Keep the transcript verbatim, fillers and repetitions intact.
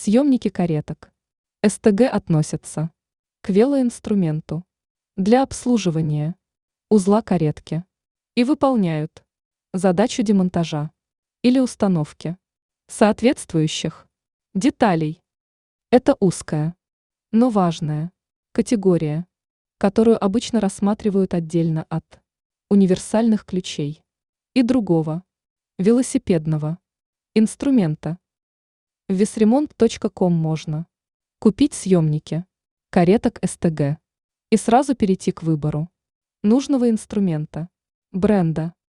Съемники кареток. СТГ относятся к велоинструменту для обслуживания узла каретки и выполняют задачу демонтажа или установки соответствующих деталей. Это узкая, но важная категория, которую обычно рассматривают отдельно от универсальных ключей и другого велосипедного инструмента. В весремонт точка ком можно купить съемники кареток СТГ и сразу перейти к выбору нужного инструмента, бренда